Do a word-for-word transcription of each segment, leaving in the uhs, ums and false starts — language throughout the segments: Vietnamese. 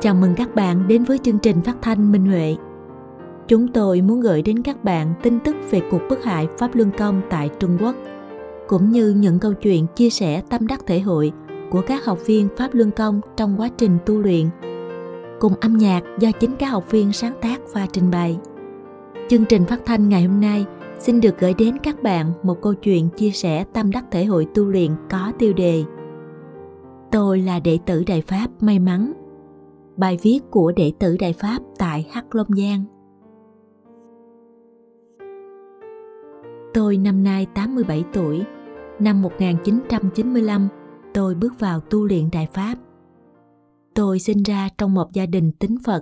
Chào mừng các bạn đến với chương trình phát thanh Minh Huệ. Chúng tôi muốn gửi đến các bạn tin tức về cuộc bức hại Pháp Luân Công tại Trung Quốc, cũng như những câu chuyện chia sẻ tâm đắc thể hội của các học viên Pháp Luân Công trong quá trình tu luyện, cùng âm nhạc do chính các học viên sáng tác và trình bày. Chương trình phát thanh ngày hôm nay xin được gửi đến các bạn một câu chuyện chia sẻ tâm đắc thể hội tu luyện có tiêu đề Tôi là đệ tử Đại Pháp may mắn. Bài viết của đệ tử Đại Pháp tại Hắc Long Giang. Tôi năm nay tám mươi bảy tuổi. Năm một nghìn chín trăm chín mươi lăm, tôi bước vào tu luyện Đại Pháp. Tôi sinh ra trong một gia đình tín Phật.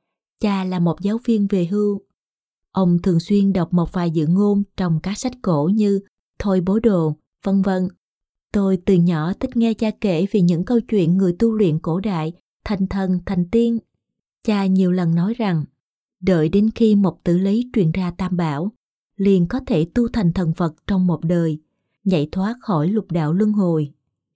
Cha là một giáo viên về hưu. Ông thường xuyên đọc một vài dự ngôn trong các sách cổ như Thôi Bố Đồ, vân vân. Tôi từ nhỏ thích nghe cha kể về những câu chuyện người tu luyện cổ đại thành thần, thành tiên. Cha nhiều lần nói rằng, đợi đến khi một tử lý truyền ra Tam Bảo, liền có thể tu thành thần Phật trong một đời, nhảy thoát khỏi lục đạo luân hồi.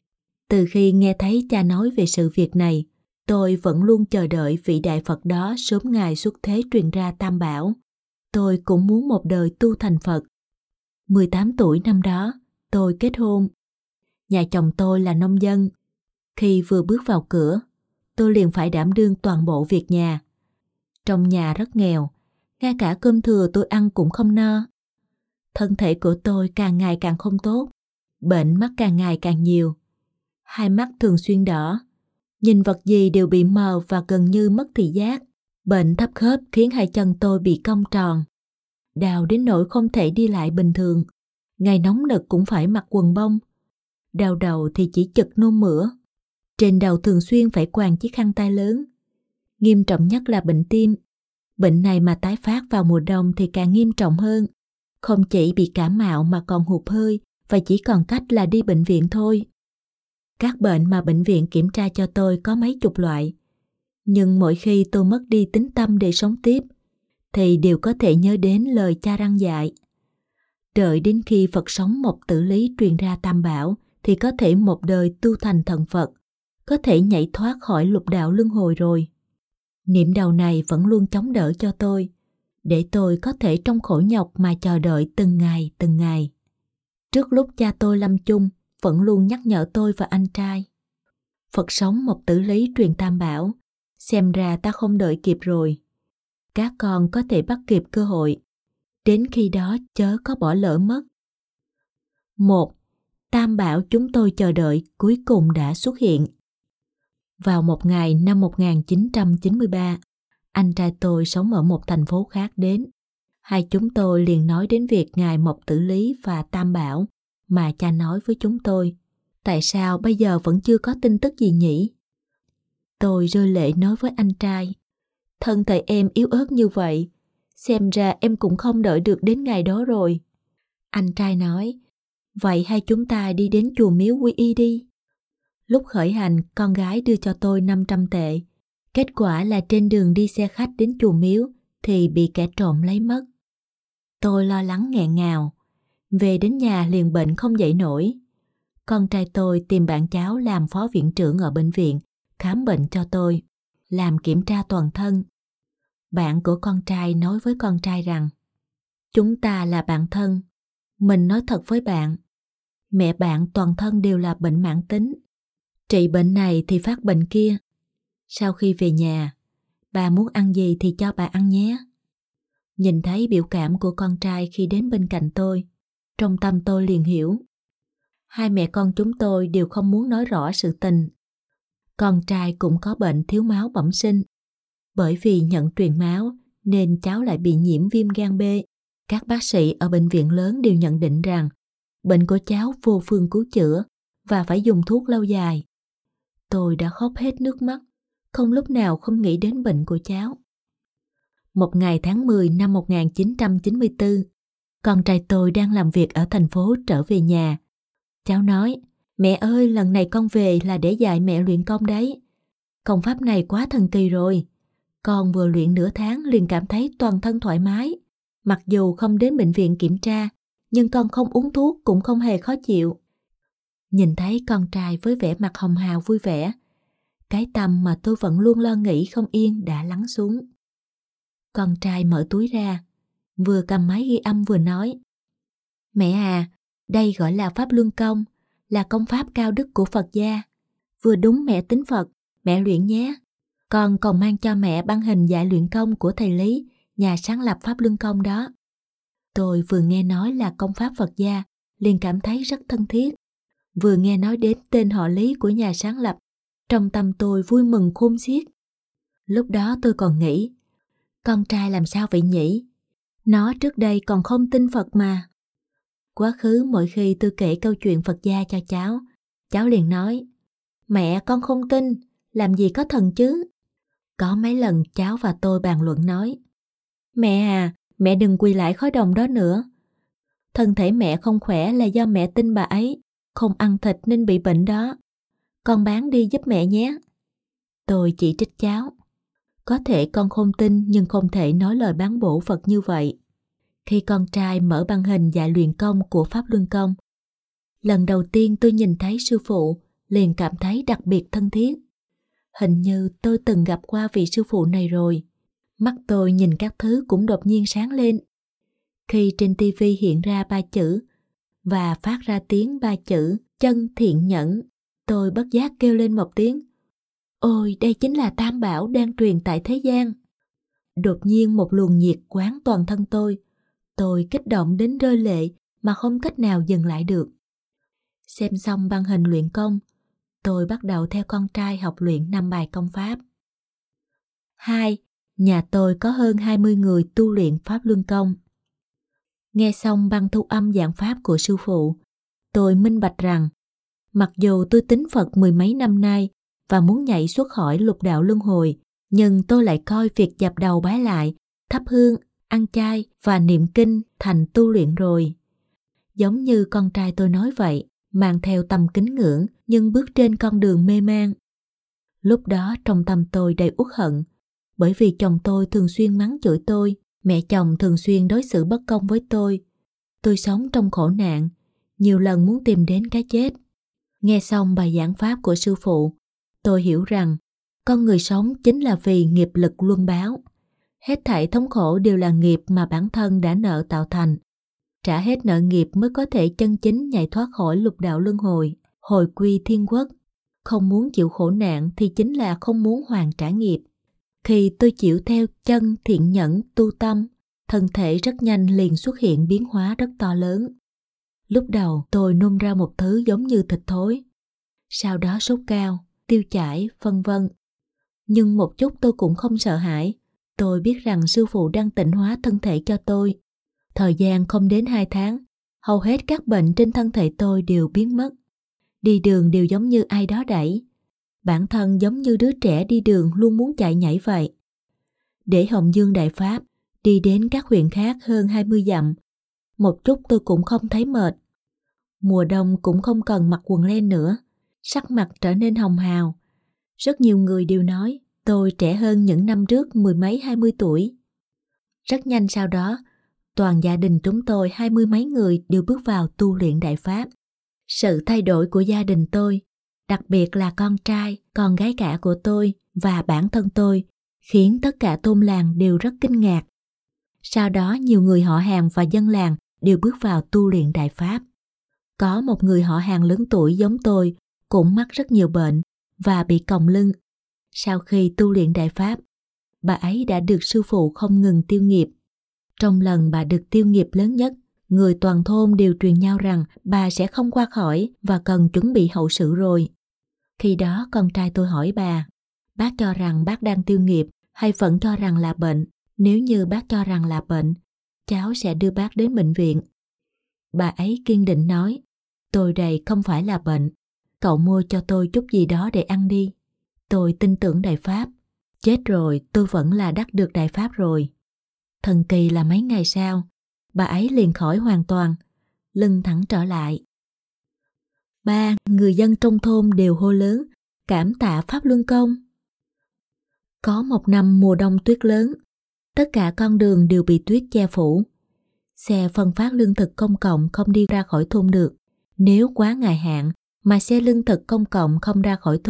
Từ khi nghe thấy cha nói về sự việc này, tôi vẫn luôn chờ đợi vị đại Phật đó sớm ngày xuất thế truyền ra Tam Bảo. Tôi cũng muốn một đời tu thành Phật. mười tám tuổi năm đó, tôi kết hôn. Nhà chồng tôi là nông dân. Khi vừa bước vào cửa, tôi liền phải đảm đương toàn bộ việc nhà. Trong nhà rất nghèo, ngay cả cơm thừa tôi ăn cũng không no. Thân thể của tôi càng ngày càng không tốt, bệnh mắt càng ngày càng nhiều. Hai mắt thường xuyên đỏ, nhìn vật gì đều bị mờ và gần như mất thị giác. Bệnh thấp khớp khiến hai chân tôi bị cong tròn, đau đến nỗi không thể đi lại bình thường. Ngày nóng nực cũng phải mặc quần bông. Đau đầu thì chỉ chực nôn mửa. Trên đầu thường xuyên phải quàng chiếc khăn tay lớn. Nghiêm trọng nhất là bệnh tim. Bệnh này mà tái phát vào mùa đông thì càng nghiêm trọng hơn. Không chỉ bị cảm mạo mà còn hụt hơi và chỉ còn cách là đi bệnh viện thôi. Các bệnh mà bệnh viện kiểm tra cho tôi có mấy chục loại. Nhưng mỗi khi tôi mất đi tín tâm để sống tiếp, thì đều có thể nhớ đến lời cha răn dạy. Đợi đến khi Phật sống một tử lý truyền ra Tam Bảo, thì có thể một đời tu thành thần Phật, có thể nhảy thoát khỏi lục đạo luân hồi rồi. Niệm đầu này vẫn luôn chống đỡ cho tôi, để tôi có thể trong khổ nhọc mà chờ đợi từng ngày từng ngày. Trước lúc cha tôi lâm chung, vẫn luôn nhắc nhở tôi và anh trai. Phật sống một tử lý truyền Tam Bảo, xem ra ta không đợi kịp rồi. Các con có thể bắt kịp cơ hội, đến khi đó chớ có bỏ lỡ mất. Một, Tam Bảo chúng tôi chờ đợi cuối cùng đã xuất hiện. Vào một ngày năm một nghìn chín trăm chín mươi ba, anh trai tôi sống ở một thành phố khác đến. Hai chúng tôi liền nói đến việc Ngài Mộc Tử Lý và Tam Bảo mà cha nói với chúng tôi. Tại sao bây giờ vẫn chưa có tin tức gì nhỉ? Tôi rơi lệ nói với anh trai. Thân thể em yếu ớt như vậy, xem ra em cũng không đợi được đến ngày đó rồi. Anh trai nói, vậy hai chúng ta đi đến chùa Miếu quy y đi. Lúc khởi hành, con gái đưa cho tôi năm trăm tệ. Kết quả là trên đường đi xe khách đến chùa Miếu thì bị kẻ trộm lấy mất. Tôi lo lắng nghẹn ngào. Về đến nhà liền bệnh không dậy nổi. Con trai tôi tìm bạn cháu làm phó viện trưởng ở bệnh viện, khám bệnh cho tôi, làm kiểm tra toàn thân. Bạn của con trai nói với con trai rằng, chúng ta là bạn thân. Mình nói thật với bạn, mẹ bạn toàn thân đều là bệnh mãn tính. Trị bệnh này thì phát bệnh kia. Sau khi về nhà, bà muốn ăn gì thì cho bà ăn nhé. Nhìn thấy biểu cảm của con trai khi đến bên cạnh tôi, trong tâm tôi liền hiểu. Hai mẹ con chúng tôi đều không muốn nói rõ sự tình. Con trai cũng có bệnh thiếu máu bẩm sinh. Bởi vì nhận truyền máu nên cháu lại bị nhiễm viêm gan B. Các bác sĩ ở bệnh viện lớn đều nhận định rằng bệnh của cháu vô phương cứu chữa và phải dùng thuốc lâu dài. Tôi đã khóc hết nước mắt, không lúc nào không nghĩ đến bệnh của cháu. Một ngày tháng mười năm một nghìn chín trăm chín mươi tư, con trai tôi đang làm việc ở thành phố trở về nhà. Cháu nói, mẹ ơi, lần này con về là để dạy mẹ luyện công đấy. Công pháp này quá thần kỳ rồi. Con vừa luyện nửa tháng liền cảm thấy toàn thân thoải mái. Mặc dù không đến bệnh viện kiểm tra, nhưng con không uống thuốc cũng không hề khó chịu. Nhìn thấy con trai với vẻ mặt hồng hào vui vẻ, cái tâm mà tôi vẫn luôn lo nghĩ không yên đã lắng xuống. Con trai mở túi ra, vừa cầm máy ghi âm vừa nói: Mẹ à, đây gọi là Pháp Luân Công, là công pháp cao đức của Phật gia. Vừa đúng mẹ tín Phật, mẹ luyện nhé. Con còn mang cho mẹ băng hình dạy luyện công của thầy Lý, nhà sáng lập Pháp Luân Công đó. Tôi vừa nghe nói là công pháp Phật gia, liền cảm thấy rất thân thiết. Vừa nghe nói đến tên họ Lý của nhà sáng lập, trong tâm tôi vui mừng khôn xiết. Lúc đó tôi còn nghĩ, con trai làm sao vậy nhỉ? Nó trước đây còn không tin Phật mà. Quá khứ mỗi khi tôi kể câu chuyện Phật gia cho cháu, cháu liền nói: Mẹ, con không tin, làm gì có thần chứ? Có mấy lần cháu và tôi bàn luận nói: Mẹ à, mẹ đừng quỳ lại khói đồng đó nữa. Thân thể mẹ không khỏe là do mẹ tin bà ấy, không ăn thịt nên bị bệnh đó. Con bán đi giúp mẹ nhé. Tôi chỉ trích cháu: Có thể con không tin nhưng không thể nói lời bán bổ Phật như vậy. Khi con trai mở băng hình dạy luyện công của Pháp Luân Công, lần đầu tiên tôi nhìn thấy sư phụ liền cảm thấy đặc biệt thân thiết. Hình như tôi từng gặp qua vị sư phụ này rồi. Mắt tôi nhìn các thứ cũng đột nhiên sáng lên. Khi trên tivi hiện ra ba chữ và phát ra tiếng ba chữ chân thiện nhẫn, tôi bất giác kêu lên một tiếng: Ôi, đây chính là Tam Bảo đang truyền tại thế gian. Đột nhiên một luồng nhiệt quán toàn thân tôi. Tôi kích động đến rơi lệ mà không cách nào dừng lại được. Xem xong băng hình luyện công, tôi bắt đầu theo con trai học luyện năm bài công pháp. hai. Nhà tôi có hơn hai mươi người tu luyện Pháp Luân Công. Nghe xong băng thu âm giảng pháp của sư phụ, tôi minh bạch rằng mặc dù tôi tín Phật mười mấy năm nay và muốn nhảy xuất khỏi lục đạo luân hồi, nhưng tôi lại coi việc dập đầu bái lại, thắp hương, ăn chay và niệm kinh thành tu luyện rồi. Giống như con trai tôi nói vậy, mang theo tâm kính ngưỡng nhưng bước trên con đường mê man. Lúc đó trong tâm tôi đầy uất hận, bởi vì chồng tôi thường xuyên mắng chửi tôi, mẹ chồng thường xuyên đối xử bất công với tôi. Tôi sống trong khổ nạn, nhiều lần muốn tìm đến cái chết. Nghe xong bài giảng pháp của sư phụ, tôi hiểu rằng con người sống chính là vì nghiệp lực luân báo. Hết thảy thống khổ đều là nghiệp mà bản thân đã nợ tạo thành. Trả hết nợ nghiệp mới có thể chân chính nhảy thoát khỏi lục đạo luân hồi, hồi quy thiên quốc. Không muốn chịu khổ nạn thì chính là không muốn hoàn trả nghiệp. Khi tôi chịu theo chân thiện nhẫn tu tâm, thân thể rất nhanh liền xuất hiện biến hóa rất to lớn. Lúc đầu tôi nôn ra một thứ giống như thịt thối, sau đó sốt cao, tiêu chảy, vân vân. Nhưng một chút tôi cũng không sợ hãi. Tôi biết rằng sư phụ đang tịnh hóa thân thể cho tôi. Thời gian không đến hai tháng, hầu hết các bệnh trên thân thể tôi đều biến mất. Đi đường đều giống như ai đó đẩy. Bản thân giống như đứa trẻ đi đường luôn muốn chạy nhảy vậy. Để Hồng Dương Đại Pháp, đi đến các huyện khác hơn hai mươi dặm. Một chút tôi cũng không thấy mệt. Mùa đông cũng không cần mặc quần len nữa. Sắc mặt trở nên hồng hào. Rất nhiều người đều nói tôi trẻ hơn những năm trước mười mấy hai mươi tuổi. Rất nhanh sau đó, toàn gia đình chúng tôi hai mươi mấy người đều bước vào tu luyện Đại Pháp. Sự thay đổi của gia đình tôi, đặc biệt là con trai, con gái cả của tôi và bản thân tôi, khiến tất cả thôn làng đều rất kinh ngạc. Sau đó nhiều người họ hàng và dân làng đều bước vào tu luyện Đại Pháp. Có một người họ hàng lớn tuổi giống tôi cũng mắc rất nhiều bệnh và bị còng lưng. Sau khi tu luyện Đại Pháp, bà ấy đã được sư phụ không ngừng tiêu nghiệp. Trong lần bà được tiêu nghiệp lớn nhất, người toàn thôn đều truyền nhau rằng bà sẽ không qua khỏi và cần chuẩn bị hậu sự rồi. Khi đó con trai tôi hỏi bà, bác cho rằng bác đang tiêu nghiệp hay vẫn cho rằng là bệnh? Nếu như bác cho rằng là bệnh, cháu sẽ đưa bác đến bệnh viện. Bà ấy kiên định nói, tôi đây không phải là bệnh. Cậu mua cho tôi chút gì đó để ăn đi. Tôi tin tưởng Đại Pháp. Chết rồi tôi vẫn là đắc được Đại Pháp rồi. Thần kỳ là mấy ngày sau, bà ấy liền khỏi hoàn toàn, lưng thẳng trở lại. Ba, người dân trong thôn đều hô lớn, cảm tạ Pháp Luân Công. Có một năm mùa đông tuyết lớn, tất cả con đường đều bị tuyết che phủ. Xe phân phát lương thực công cộng không đi ra khỏi thôn được. Nếu quá ngày hạn mà xe lương thực công cộng không ra khỏi thôn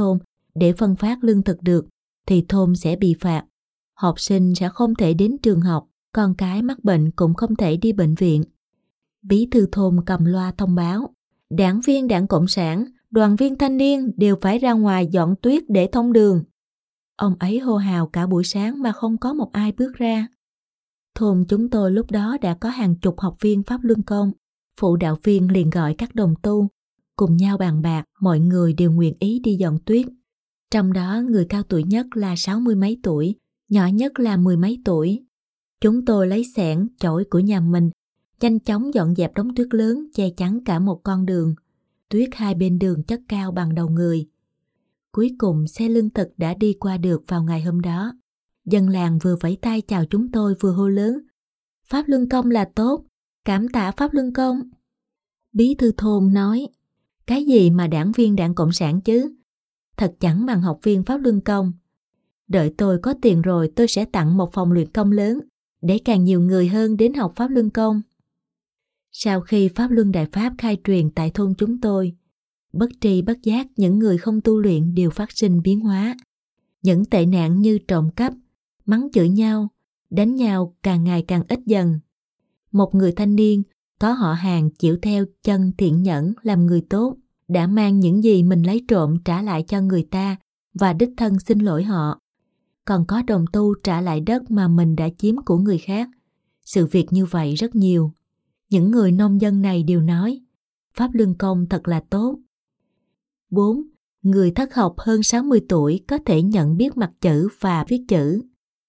để phân phát lương thực được thì thôn sẽ bị phạt. Học sinh sẽ không thể đến trường học, con cái mắc bệnh cũng không thể đi bệnh viện. Bí thư thôn cầm loa thông báo, đảng viên Đảng Cộng sản, đoàn viên thanh niên đều phải ra ngoài dọn tuyết để thông đường. Ông ấy hô hào cả buổi sáng mà không có một ai bước ra. Thôn chúng tôi lúc đó đã có hàng chục học viên Pháp Luân Công. Phụ đạo viên liền gọi các đồng tu, cùng nhau bàn bạc, mọi người đều nguyện ý đi dọn tuyết. Trong đó người cao tuổi nhất là sáu mươi mấy tuổi, nhỏ nhất là mười mấy tuổi. Chúng tôi lấy xẻng, chổi của nhà mình, nhanh chóng dọn dẹp đống tuyết lớn che chắn cả một con đường. Tuyết hai bên đường chất cao bằng đầu người. Cuối cùng xe lương thực đã đi qua được vào ngày hôm đó. Dân làng vừa vẫy tay chào chúng tôi vừa hô lớn, Pháp Luân Công là tốt, cảm tạ Pháp Luân Công. Bí thư thôn nói, cái gì mà đảng viên Đảng Cộng sản chứ? Thật chẳng bằng học viên Pháp Luân Công. Đợi tôi có tiền rồi tôi sẽ tặng một phòng luyện công lớn, để càng nhiều người hơn đến học Pháp Luân Công. Sau khi Pháp Luân Đại Pháp khai truyền tại thôn chúng tôi, bất tri bất giác những người không tu luyện đều phát sinh biến hóa. Những tệ nạn như trộm cắp, mắng chửi nhau, đánh nhau càng ngày càng ít dần. Một người thanh niên có họ hàng chịu theo chân thiện nhẫn làm người tốt, đã mang những gì mình lấy trộm trả lại cho người ta và đích thân xin lỗi họ. Còn có đồng tu trả lại đất mà mình đã chiếm của người khác. Sự việc như vậy rất nhiều. Những người nông dân này đều nói, Pháp Luân Công thật là tốt. bốn. Người thất học hơn sáu mươi tuổi có thể nhận biết mặt chữ và viết chữ.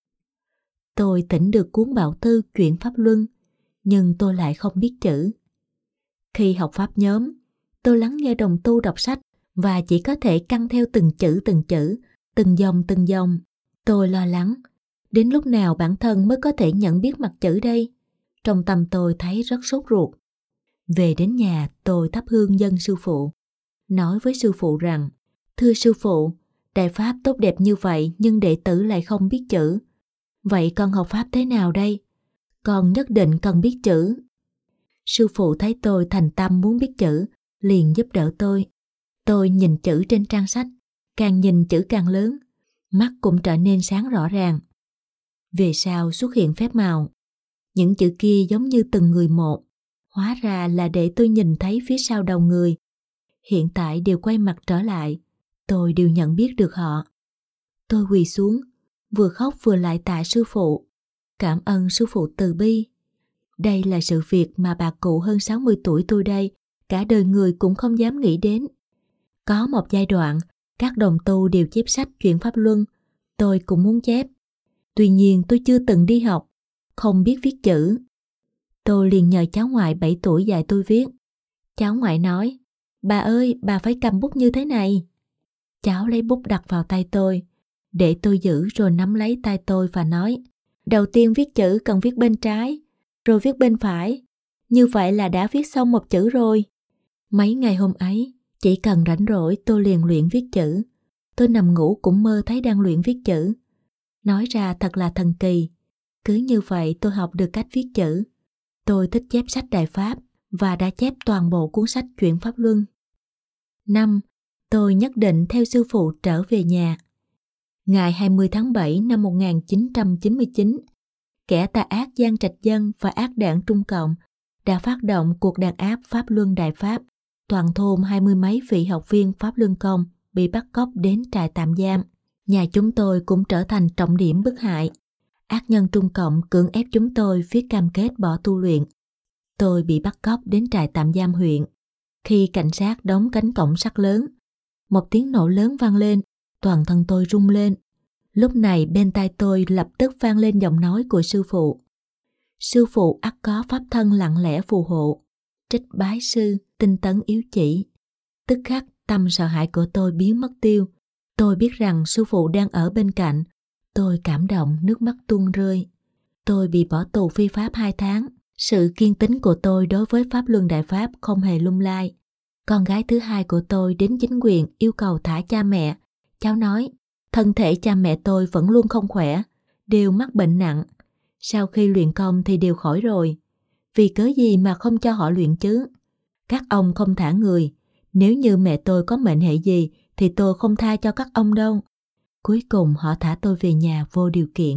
Tôi tỉnh được cuốn bảo thư Chuyện Pháp Luân, nhưng tôi lại không biết chữ. Khi học Pháp nhóm, tôi lắng nghe đồng tu đọc sách và chỉ có thể căn theo từng chữ từng chữ, từng dòng từng dòng. Tôi lo lắng, đến lúc nào bản thân mới có thể nhận biết mặt chữ đây? Trong tâm tôi thấy rất sốt ruột. Về đến nhà tôi thắp hương dân sư phụ, nói với sư phụ rằng, thưa sư phụ, Đại Pháp tốt đẹp như vậy nhưng đệ tử lại không biết chữ. Vậy con học Pháp thế nào đây? Con nhất định cần biết chữ. Sư phụ thấy tôi thành tâm muốn biết chữ, liền giúp đỡ tôi. Tôi nhìn chữ trên trang sách, càng nhìn chữ càng lớn, mắt cũng trở nên sáng rõ ràng. Về sau xuất hiện phép màu. Những chữ kia giống như từng người một, hóa ra là để tôi nhìn thấy phía sau đầu người. Hiện tại đều quay mặt trở lại, tôi đều nhận biết được họ. Tôi quỳ xuống, vừa khóc vừa lại tạ sư phụ, cảm ơn sư phụ từ bi. Đây là sự việc mà bà cụ hơn sáu mươi tuổi tôi đây, cả đời người cũng không dám nghĩ đến. Có một giai đoạn, các đồng tu đều chép sách Chuyện Pháp Luân, tôi cũng muốn chép. Tuy nhiên tôi chưa từng đi học, không biết viết chữ. Tôi liền nhờ cháu ngoại bảy tuổi dạy tôi viết. Cháu ngoại nói, bà ơi, bà phải cầm bút như thế này. Cháu lấy bút đặt vào tay tôi, để tôi giữ rồi nắm lấy tay tôi và nói, đầu tiên viết chữ cần viết bên trái, rồi viết bên phải. Như vậy là đã viết xong một chữ rồi. Mấy ngày hôm ấy, chỉ cần rảnh rỗi tôi liền luyện viết chữ. Tôi nằm ngủ cũng mơ thấy đang luyện viết chữ. Nói ra thật là thần kỳ. Cứ như vậy tôi học được cách viết chữ. Tôi thích chép sách Đại Pháp và đã chép toàn bộ cuốn sách Chuyện Pháp Luân. năm. Tôi nhất định theo sư phụ trở về nhà. Ngày hai mươi tháng bảy năm một nghìn chín trăm chín mươi chín, kẻ tà ác Giang Trạch Dân và ác đảng Trung Cộng đã phát động cuộc đàn áp Pháp Luân Đại Pháp. Toàn thôn hai mươi mấy vị học viên Pháp Luân Công bị bắt cóc đến trại tạm giam. Nhà chúng tôi cũng trở thành trọng điểm bức hại. Ác nhân Trung Cộng cưỡng ép chúng tôi viết cam kết bỏ tu luyện. Tôi bị bắt cóc đến trại tạm giam huyện. Khi cảnh sát đóng cánh cổng sắt lớn, một tiếng nổ lớn vang lên, toàn thân tôi rung lên. Lúc này bên tai tôi lập tức vang lên giọng nói của sư phụ. Sư phụ ắt có pháp thân lặng lẽ phù hộ. Trích bái sư, tinh tấn yếu chỉ. Tức khắc tâm sợ hãi của tôi biến mất tiêu. Tôi biết rằng sư phụ đang ở bên cạnh. Tôi cảm động, nước mắt tuôn rơi. Tôi bị bỏ tù phi pháp hai tháng. Sự kiên tín của tôi đối với Pháp Luân Đại Pháp không hề lung lay. Con gái thứ hai của tôi đến chính quyền yêu cầu thả cha mẹ. Cháu nói, thân thể cha mẹ tôi vẫn luôn không khỏe, đều mắc bệnh nặng. Sau khi luyện công thì đều khỏi rồi. Vì cớ gì mà không cho họ luyện chứ? Các ông không thả người. Nếu như mẹ tôi có mệnh hệ gì thì tôi không tha cho các ông đâu. Cuối cùng họ thả tôi về nhà vô điều kiện.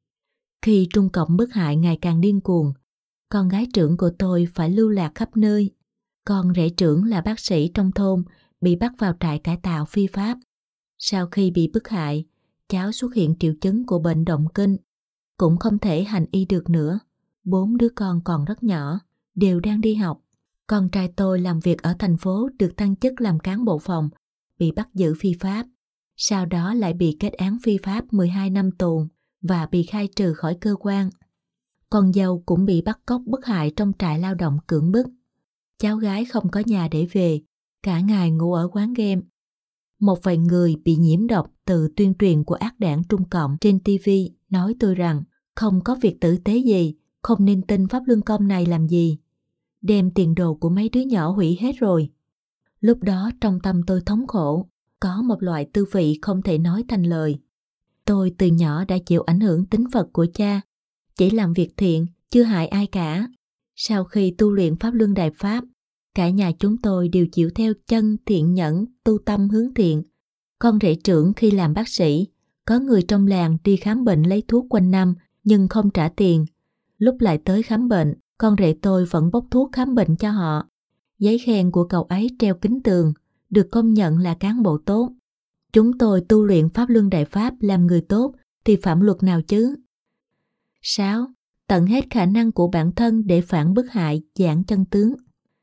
Khi Trung Cộng bức hại ngày càng điên cuồng, con gái trưởng của tôi phải lưu lạc khắp nơi. Con rể trưởng là bác sĩ trong thôn bị bắt vào trại cải tạo phi pháp. Sau khi bị bức hại, cháu xuất hiện triệu chứng của bệnh động kinh, cũng không thể hành y được nữa. Bốn đứa con còn rất nhỏ, đều đang đi học. Con trai tôi làm việc ở thành phố được thăng chức làm cán bộ phòng, bị bắt giữ phi pháp. Sau đó lại bị kết án phi pháp mười hai năm tù và bị khai trừ khỏi cơ quan. Con dâu cũng bị bắt cóc bức hại trong trại lao động cưỡng bức. Cháu gái không có nhà để về, cả ngày ngủ ở quán game. Một vài người bị nhiễm độc từ tuyên truyền của ác đảng Trung Cộng trên ti vi nói tôi rằng không có việc tử tế gì, không nên tin pháp luân công này làm gì. Đem tiền đồ của mấy đứa nhỏ hủy hết rồi. Lúc đó trong tâm tôi thống khổ, có một loại tư vị không thể nói thành lời. Tôi từ nhỏ đã chịu ảnh hưởng tín Phật của cha, chỉ làm việc thiện, chưa hại ai cả. Sau khi tu luyện Pháp Luân Đại Pháp, cả nhà chúng tôi đều chịu theo chân thiện nhẫn, tu tâm hướng thiện. Con rể trưởng khi làm bác sĩ, có người trong làng đi khám bệnh lấy thuốc quanh năm nhưng không trả tiền. Lúc lại tới khám bệnh, con rể tôi vẫn bốc thuốc khám bệnh cho họ. Giấy khen của cậu ấy treo kính tường, được công nhận là cán bộ tốt. Chúng tôi tu luyện Pháp Luân Đại Pháp làm người tốt thì phạm luật nào chứ? sáu. Tận hết khả năng của bản thân để phản bức hại, giảng chân tướng.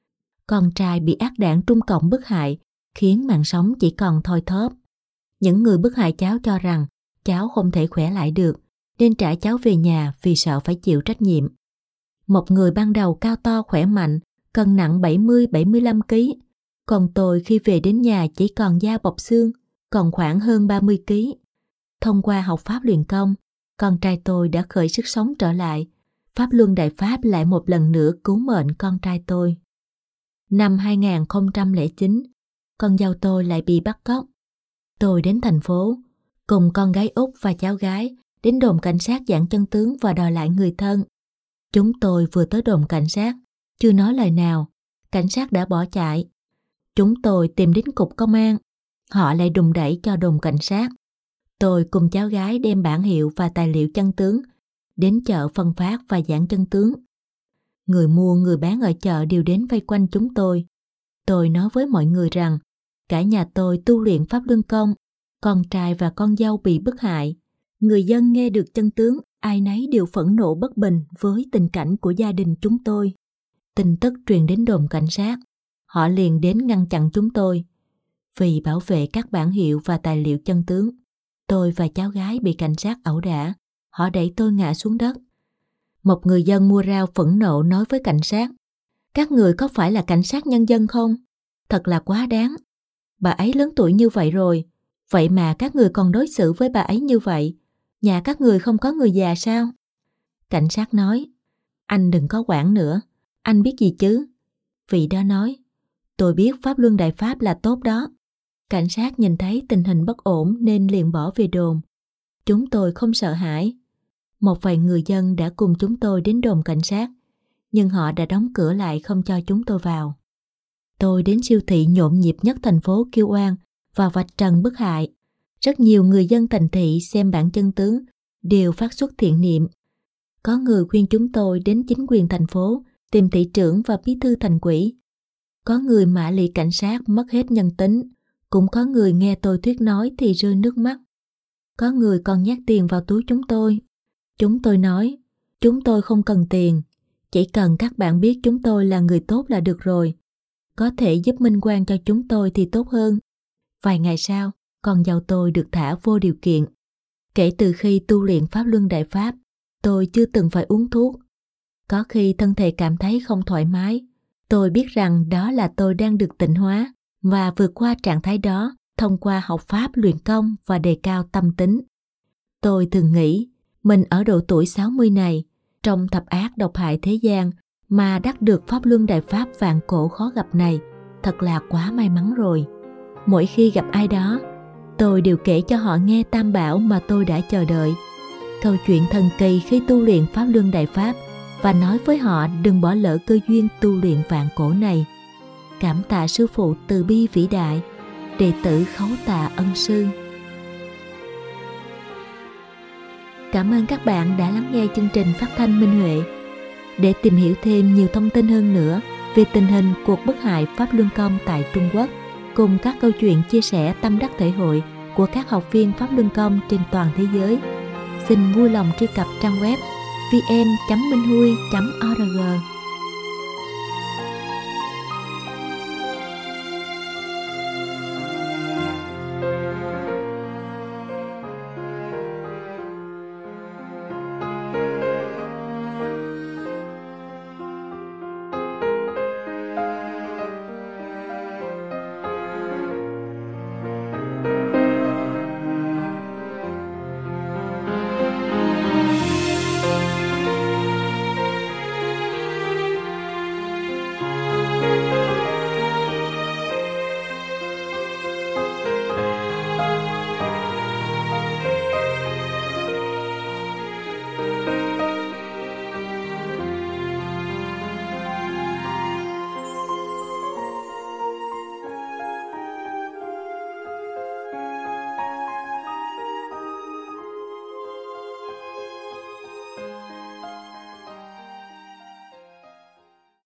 Con trai bị ác đảng Trung Cộng bức hại khiến mạng sống chỉ còn thoi thóp. Những người bức hại cháu cho rằng cháu không thể khỏe lại được nên trả cháu về nhà vì sợ phải chịu trách nhiệm. Một người ban đầu cao to khỏe mạnh, cân nặng bảy mươi đến bảy mươi lăm ki lô gam, còn tôi khi về đến nhà chỉ còn da bọc xương, còn khoảng hơn ba mươi ki lô gam. Thông qua học Pháp luyện công, con trai tôi đã khởi sức sống trở lại. Pháp Luân Đại Pháp lại một lần nữa cứu mệnh con trai tôi. Năm hai không không chín, con dâu tôi lại bị bắt cóc. Tôi đến thành phố, cùng con gái út và cháu gái đến đồn cảnh sát giảng chân tướng và đòi lại người thân. Chúng tôi vừa tới đồn cảnh sát, chưa nói lời nào, cảnh sát đã bỏ chạy. Chúng tôi tìm đến cục công an, họ lại đùn đẩy cho đồn cảnh sát. Tôi cùng cháu gái đem bản hiệu và tài liệu chân tướng đến chợ phân phát và giảng chân tướng. Người mua người bán ở chợ đều đến vây quanh chúng tôi. Tôi nói với mọi người rằng cả nhà tôi tu luyện Pháp Luân Công, con trai và con dâu bị bức hại. Người dân nghe được chân tướng, ai nấy đều phẫn nộ bất bình với tình cảnh của gia đình chúng tôi. Tin tức truyền đến đồn cảnh sát, họ liền đến ngăn chặn chúng tôi. Vì bảo vệ các bản hiệu và tài liệu chân tướng, tôi và cháu gái bị cảnh sát ẩu đả, họ đẩy tôi ngã xuống đất. Một người dân mua rau phẫn nộ nói với cảnh sát: "Các người có phải là cảnh sát nhân dân không? Thật là quá đáng. Bà ấy lớn tuổi như vậy rồi, vậy mà các người còn đối xử với bà ấy như vậy. Nhà các người không có người già sao?" Cảnh sát nói: "Anh đừng có quản nữa, anh biết gì chứ?" Vị đó nói: "Tôi biết Pháp Luân Đại Pháp là tốt đó." Cảnh sát nhìn thấy tình hình bất ổn nên liền bỏ về đồn. Chúng tôi không sợ hãi. Một vài người dân đã cùng chúng tôi đến đồn cảnh sát, nhưng họ đã đóng cửa lại không cho chúng tôi vào. Tôi đến siêu thị nhộn nhịp nhất thành phố kêu oan và vạch trần bức hại. Rất nhiều người dân thành thị xem bản chân tướng đều phát xuất thiện niệm. Có người khuyên chúng tôi đến chính quyền thành phố tìm thị trưởng và bí thư thành ủy. Có người mạ lị cảnh sát mất hết nhân tính. Cũng có người nghe tôi thuyết nói thì rơi nước mắt. Có người còn nhét tiền vào túi chúng tôi. Chúng tôi nói: "Chúng tôi không cần tiền, chỉ cần các bạn biết chúng tôi là người tốt là được rồi. Có thể giúp minh oan cho chúng tôi thì tốt hơn." Vài ngày sau, con dâu tôi được thả vô điều kiện. Kể từ khi tu luyện Pháp Luân Đại Pháp, tôi chưa từng phải uống thuốc. Có khi thân thể cảm thấy không thoải mái, tôi biết rằng đó là tôi đang được tịnh hóa và vượt qua trạng thái đó thông qua học Pháp luyện công và đề cao tâm tính. Tôi thường nghĩ mình ở độ tuổi sáu mươi này, trong thập ác độc hại thế gian mà đắc được Pháp Luân Đại Pháp vạn cổ khó gặp này, thật là quá may mắn rồi. Mỗi khi gặp ai đó, tôi đều kể cho họ nghe Tam Bảo mà tôi đã chờ đợi, câu chuyện thần kỳ khi tu luyện Pháp Luân Đại Pháp, và nói với họ đừng bỏ lỡ cơ duyên tu luyện vạn cổ này. Cảm tạ sư phụ từ bi vĩ đại, đệ tử khấu tạ ân sư. Cảm ơn các bạn đã lắng nghe chương trình phát thanh Minh Huệ. Để tìm hiểu thêm nhiều thông tin hơn nữa về tình hình cuộc bức hại Pháp Luân Công tại Trung Quốc, cùng các câu chuyện chia sẻ tâm đắc thể hội của các học viên Pháp Luân Công trên toàn thế giới, xin vui lòng truy cập trang web vn chấm minh hui chấm org